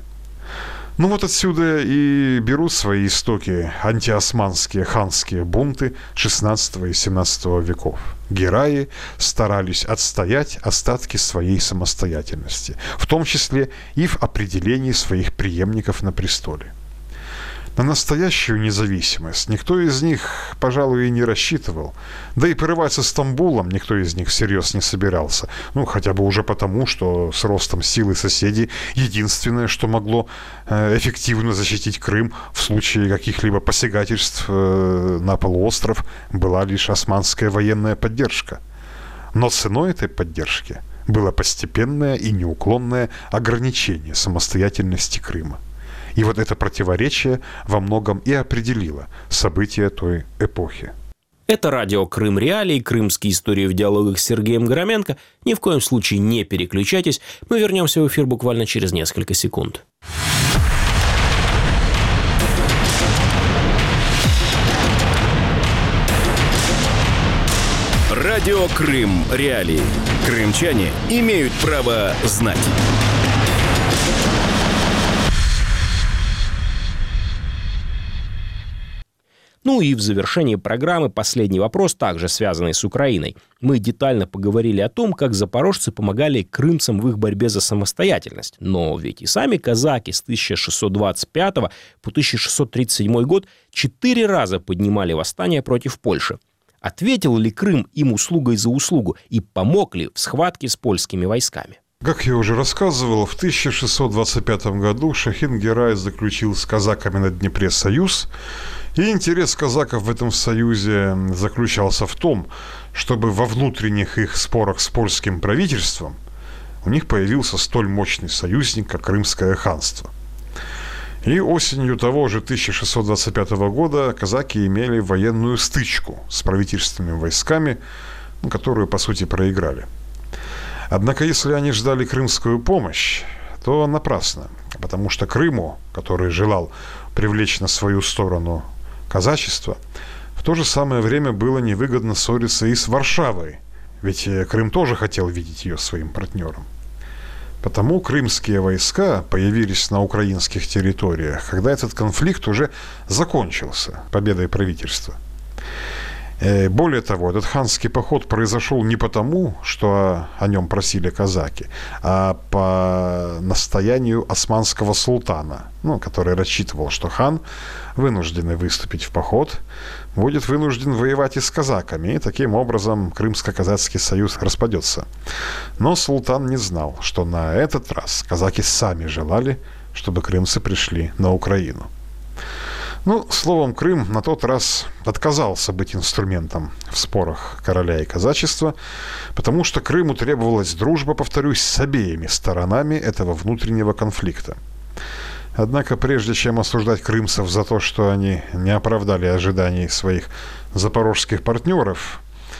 Отсюда и берут свои истоки антиосманские ханские бунты XVI и XVII веков. Гераи старались отстоять остатки своей самостоятельности, в том числе и в определении своих преемников на престоле. На настоящую независимость никто из них, пожалуй, и не рассчитывал. Да и порывать со Стамбулом никто из них всерьез не собирался. Хотя бы уже потому, что с ростом силы соседей единственное, что могло эффективно защитить Крым в случае каких-либо посягательств на полуостров, была лишь османская военная поддержка. Но ценой этой поддержки было постепенное и неуклонное ограничение самостоятельности Крыма. И это противоречие во многом и определило события той эпохи. Это радио «Крым Реалии», крымские истории в диалогах с Сергеем Громенко. Ни в коем случае не переключайтесь. Мы вернемся в эфир буквально через несколько секунд. Радио «Крым Реалии». Крымчане имеют право знать. И в завершении программы последний вопрос, также связанный с Украиной. Мы детально поговорили о том, как запорожцы помогали крымцам в их борьбе за самостоятельность. Но ведь и сами казаки с 1625 по 1637 год 4 раза поднимали восстание против Польши. Ответил ли Крым им услугой за услугу и помог ли в схватке с польскими войсками? Как я уже рассказывал, в 1625 году Шахин Герай заключил с казаками на Днепре союз. И интерес казаков в этом союзе заключался в том, чтобы во внутренних их спорах с польским правительством у них появился столь мощный союзник, как Крымское ханство. И осенью того же 1625 года казаки имели военную стычку с правительственными войсками, которую, по сути, проиграли. Однако, если они ждали крымскую помощь, то напрасно, потому что Крыму, который желал привлечь на свою сторону казачество, в то же самое время было невыгодно ссориться и с Варшавой, ведь Крым тоже хотел видеть ее своим партнером. Потому крымские войска появились на украинских территориях, когда этот конфликт уже закончился победой правительства. Более того, этот ханский поход произошел не потому, что о нем просили казаки, а по настоянию османского султана, который рассчитывал, что хан, вынужденный выступить в поход, будет вынужден воевать и с казаками, и таким образом Крымско-казацкий союз распадется. Но султан не знал, что на этот раз казаки сами желали, чтобы крымцы пришли на Украину. Словом, Крым на тот раз отказался быть инструментом в спорах короля и казачества, потому что Крыму требовалась дружба, повторюсь, с обеими сторонами этого внутреннего конфликта. Однако, прежде чем осуждать крымцев за то, что они не оправдали ожиданий своих запорожских партнеров,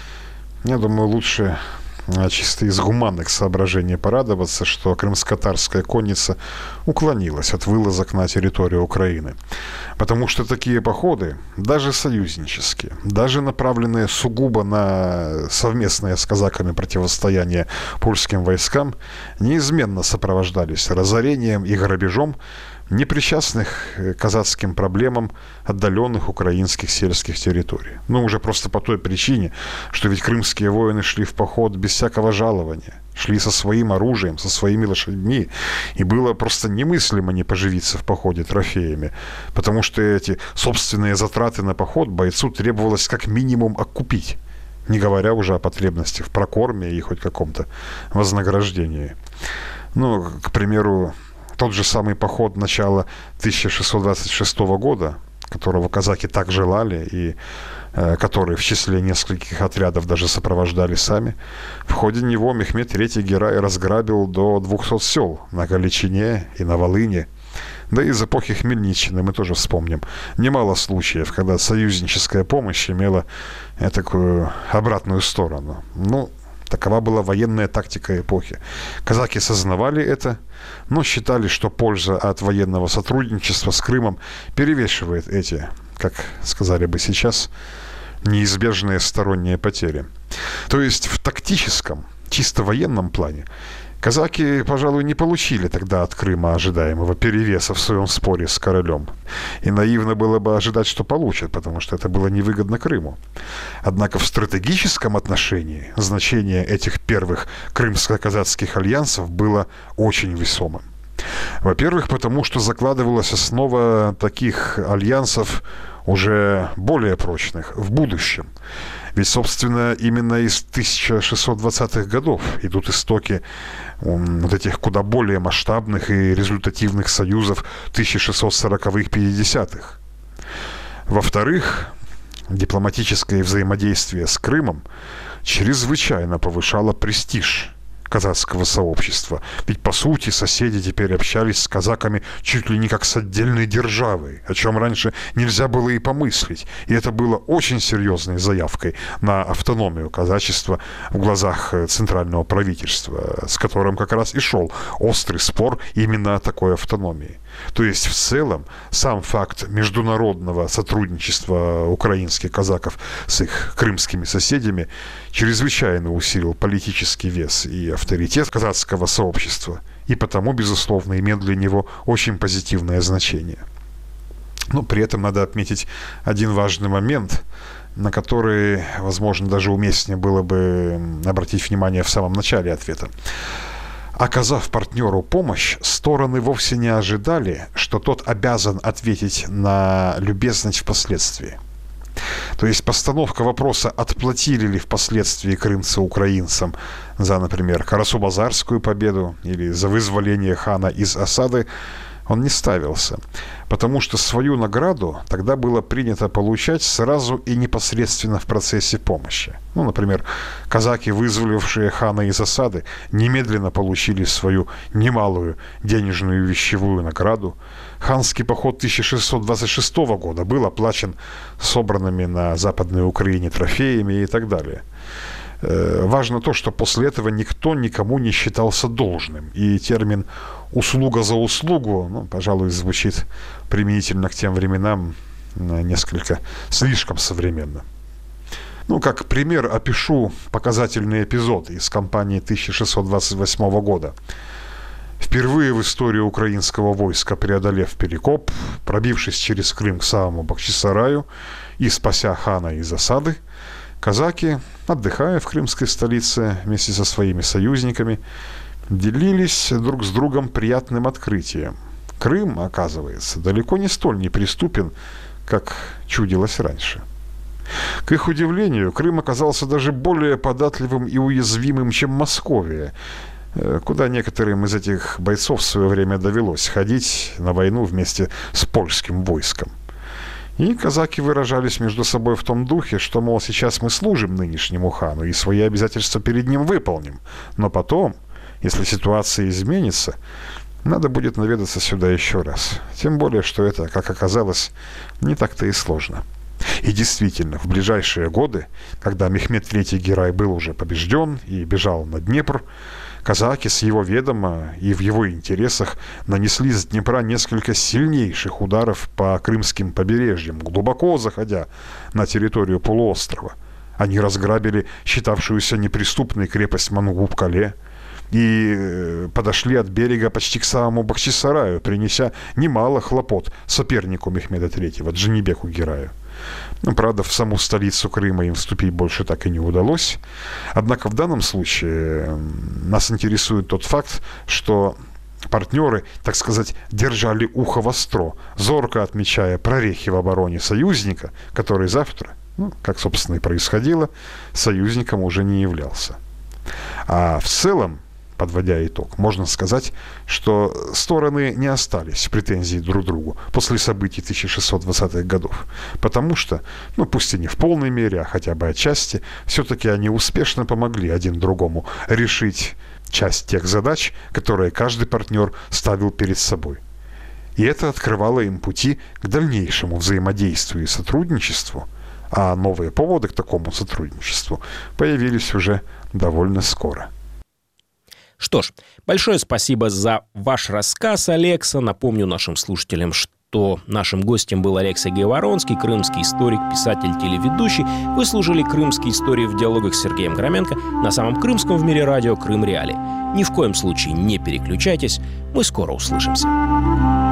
я думаю, лучше чисто из гуманных соображений порадоваться, что крымско-татарская конница уклонилась от вылазок на территорию Украины. Потому что такие походы, даже союзнические, даже направленные сугубо на совместное с казаками противостояние польским войскам, неизменно сопровождались разорением и грабежом непричастных к казацким проблемам отдаленных украинских сельских территорий. Уже просто по той причине, что ведь крымские воины шли в поход без всякого жалования, шли со своим оружием, со своими лошадьми, и было просто немыслимо не поживиться в походе трофеями, потому что эти собственные затраты на поход бойцу требовалось как минимум окупить, не говоря уже о потребности в прокорме и хоть каком-то вознаграждении. К примеру, тот же самый поход начала 1626 года, которого казаки так желали и который в числе нескольких отрядов даже сопровождали сами, в ходе него Мехмед III Герай разграбил до 200 сел на Галичине и на Волыне. Да и из эпохи Хмельниччины мы тоже вспомним немало случаев, когда союзническая помощь имела такую обратную сторону. Такова была военная тактика эпохи. Казаки сознавали это, но считали, что польза от военного сотрудничества с Крымом перевешивает эти, как сказали бы сейчас, неизбежные сторонние потери. То есть в тактическом, чисто военном плане казаки, пожалуй, не получили тогда от Крыма ожидаемого перевеса в своем споре с королем. И наивно было бы ожидать, что получат, потому что это было невыгодно Крыму. Однако в стратегическом отношении значение этих первых крымско-казацких альянсов было очень весомым. Во-первых, потому что закладывалась основа таких альянсов уже более прочных в будущем. Ведь, собственно, именно из 1620-х годов идут истоки этих куда более масштабных и результативных союзов 1640-х-50-х. Во-вторых, дипломатическое взаимодействие с Крымом чрезвычайно повышало престиж казацкого сообщества. Ведь, по сути, соседи теперь общались с казаками чуть ли не как с отдельной державой, о чем раньше нельзя было и помыслить. И это было очень серьезной заявкой на автономию казачества в глазах центрального правительства, с которым как раз и шел острый спор именно о такой автономии. То есть, в целом, сам факт международного сотрудничества украинских казаков с их крымскими соседями чрезвычайно усилил политический вес и авторитет казацкого сообщества, и потому, безусловно, имел для него очень позитивное значение. Но при этом надо отметить один важный момент, на который, возможно, даже уместнее было бы обратить внимание в самом начале ответа. Оказав партнеру помощь, стороны вовсе не ожидали, что тот обязан ответить на любезность впоследствии. То есть постановка вопроса, отплатили ли впоследствии крымцы украинцам за, например, Карасу-Базарскую победу или за вызволение хана из осады, он не ставился, потому что свою награду тогда было принято получать сразу и непосредственно в процессе помощи. Например, казаки, вызволившие хана из осады, немедленно получили свою немалую денежную вещевую награду. Ханский поход 1626 года был оплачен собранными на Западной Украине трофеями и так далее. Важно то, что после этого никто никому не считался должным. И термин «услуга за услугу», пожалуй, звучит применительно к тем временам несколько слишком современно. Как пример опишу показательный эпизод из кампании 1628 года. Впервые в истории украинского войска, преодолев Перекоп, пробившись через Крым к самому Бахчисараю и спася хана из засады, казаки, отдыхая в крымской столице вместе со своими союзниками, делились друг с другом приятным открытием. Крым, оказывается, далеко не столь неприступен, как чудилось раньше. К их удивлению, Крым оказался даже более податливым и уязвимым, чем Московия, куда некоторым из этих бойцов в свое время довелось ходить на войну вместе с польским войском. И казаки выражались между собой в том духе, что, мол, сейчас мы служим нынешнему хану и свои обязательства перед ним выполним, но потом, если ситуация изменится, надо будет наведаться сюда еще раз. Тем более, что это, как оказалось, не так-то и сложно. И действительно, в ближайшие годы, когда Мехмед III Герай был уже побежден и бежал на Днепр, казаки с его ведома и в его интересах нанесли с Днепра несколько сильнейших ударов по крымским побережьям, глубоко заходя на территорию полуострова. Они разграбили считавшуюся неприступной крепость Мангуб-Кале и подошли от берега почти к самому Бахчисараю, принеся немало хлопот сопернику Мехмеда III, Джанибеку Гераю. Правда, в саму столицу Крыма им вступить больше так и не удалось. Однако в данном случае нас интересует тот факт, что партнеры, так сказать, держали ухо востро, зорко отмечая прорехи в обороне союзника, который завтра, как, собственно, и происходило, союзником уже не являлся. А в целом, подводя итог, можно сказать, что стороны не остались в претензии друг к другу после событий 1620-х годов. Потому что, пусть и не в полной мере, а хотя бы отчасти, все-таки они успешно помогли один другому решить часть тех задач, которые каждый партнер ставил перед собой. И это открывало им пути к дальнейшему взаимодействию и сотрудничеству, а новые поводы к такому сотрудничеству появились уже довольно скоро. Что ж, большое спасибо за ваш рассказ, Алекса. Напомню нашим слушателям, что нашим гостем был Олег Сергей Воронский, крымский историк, писатель, телеведущий. Вы слушали «Крымские истории» в диалогах с Сергеем Громенко на самом крымском в мире радио «Крым Реалии». Ни в коем случае не переключайтесь, мы скоро услышимся.